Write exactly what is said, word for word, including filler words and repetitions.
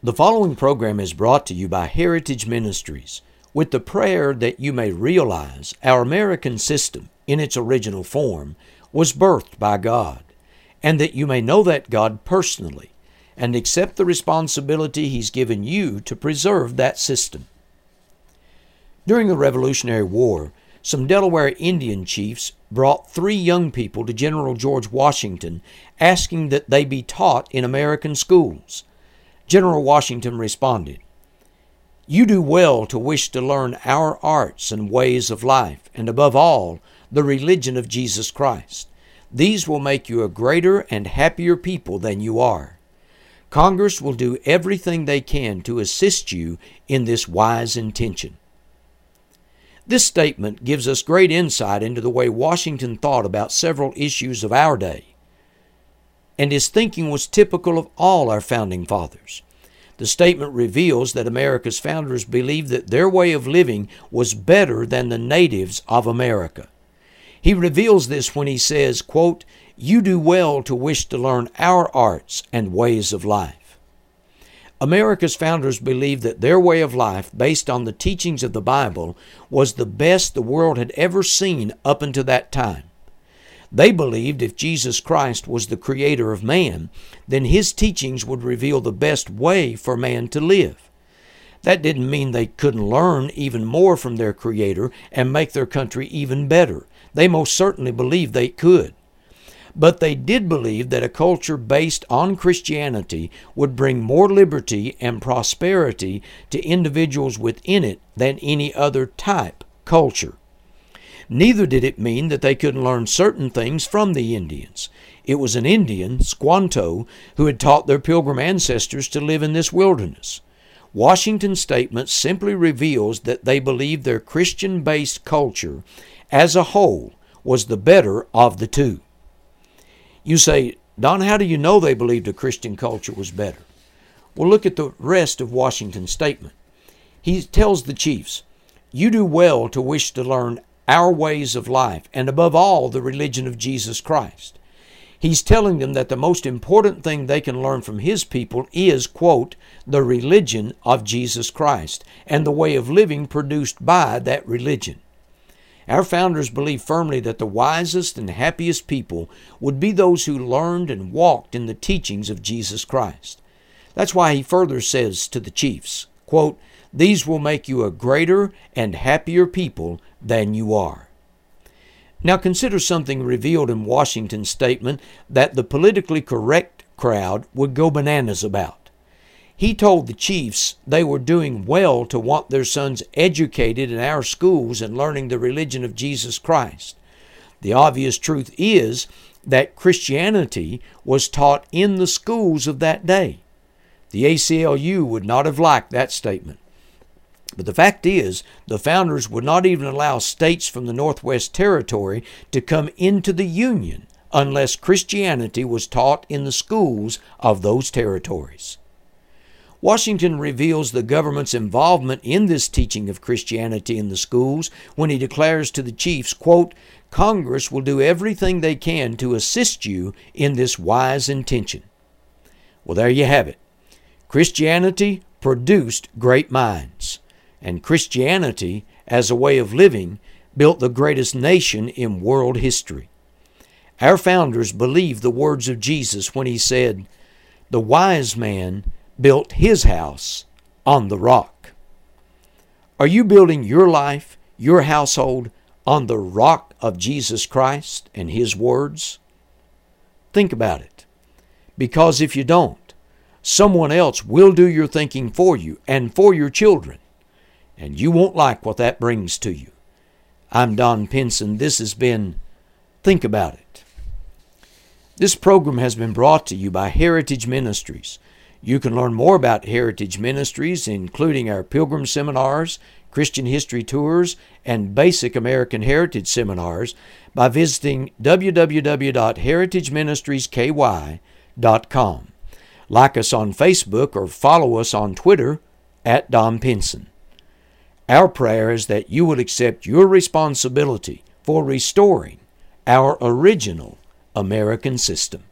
The following program is brought to you by Heritage Ministries with the prayer that you may realize our American system in its original form was birthed by God, and that you may know that God personally and accept the responsibility He's given you to preserve that system. During the Revolutionary War, some Delaware Indian chiefs brought three young people to General George Washington asking that they be taught in American schools. General Washington responded, "You do well to wish to learn our arts and ways of life, and above all, the religion of Jesus Christ. These will make you a greater and happier people than you are. Congress will do everything they can to assist you in this wise intention." This statement gives us great insight into the way Washington thought about several issues of our day, and his thinking was typical of all our founding fathers. The statement reveals that America's founders believed that their way of living was better than the natives of America. He reveals this when he says, quote, "You do well to wish to learn our arts and ways of life." America's founders believed that their way of life, based on the teachings of the Bible, was the best the world had ever seen up until that time. They believed if Jesus Christ was the creator of man, then His teachings would reveal the best way for man to live. That didn't mean they couldn't learn even more from their Creator and make their country even better. They most certainly believed they could. But they did believe that a culture based on Christianity would bring more liberty and prosperity to individuals within it than any other type culture. Neither did it mean that they couldn't learn certain things from the Indians. It was an Indian, Squanto, who had taught their Pilgrim ancestors to live in this wilderness. Washington's statement simply reveals that they believed their Christian-based culture as a whole was the better of the two. You say, "Don, how do you know they believed a Christian culture was better?" Well, look at the rest of Washington's statement. He tells the chiefs, "You do well to wish to learn our ways of life, and above all, the religion of Jesus Christ." He's telling them that the most important thing they can learn from His people is, quote, "the religion of Jesus Christ, and the way of living produced by that religion." Our founders believed firmly that the wisest and happiest people would be those who learned and walked in the teachings of Jesus Christ. That's why he further says to the chiefs, quote, "These will make you a greater and happier people than you are." Now consider something revealed in Washington's statement that the politically correct crowd would go bananas about. He told the chiefs they were doing well to want their sons educated in our schools and learning the religion of Jesus Christ. The obvious truth is that Christianity was taught in the schools of that day. The A C L U would not have liked that statement. But the fact is, the founders would not even allow states from the Northwest Territory to come into the Union unless Christianity was taught in the schools of those territories. Washington reveals the government's involvement in this teaching of Christianity in the schools when he declares to the chiefs, quote, "Congress will do everything they can to assist you in this wise intention." Well, there you have it. Christianity produced great minds, and Christianity, as a way of living, built the greatest nation in world history. Our founders believed the words of Jesus when He said, "The wise man built his house on the rock." Are you building your life, your household, on the rock of Jesus Christ and His words? Think about it. Because if you don't, someone else will do your thinking for you and for your children, and you won't like what that brings to you. I'm Don Pinson. This has been Think About It. This program has been brought to you by Heritage Ministries. You can learn more about Heritage Ministries, including our Pilgrim Seminars, Christian History Tours, and Basic American Heritage Seminars, by visiting w w w dot heritage ministries k y dot com. Like us on Facebook or follow us on Twitter at Don Pinson. Our prayer is that you will accept your responsibility for restoring our original American system.